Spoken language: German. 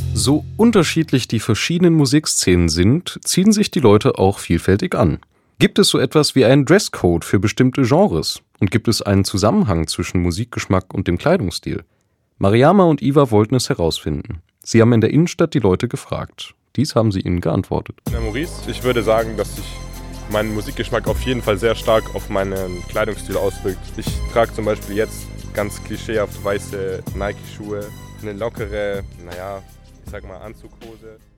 So unterschiedlich die verschiedenen Musikszenen sind, ziehen sich die Leute auch vielfältig an. Gibt es so etwas wie einen Dresscode für bestimmte Genres? Und gibt es einen Zusammenhang zwischen Musikgeschmack und dem Kleidungsstil? Mariama und Iva wollten es herausfinden. Sie haben in der Innenstadt die Leute gefragt. Dies haben sie ihnen geantwortet. Na, Maurice, ich würde sagen, dass sich mein Musikgeschmack auf jeden Fall sehr stark auf meinen Kleidungsstil auswirkt. Ich trage zum Beispiel jetzt ganz klischeehaft weiße Nike-Schuhe, eine lockere, ich sag mal Anzughose.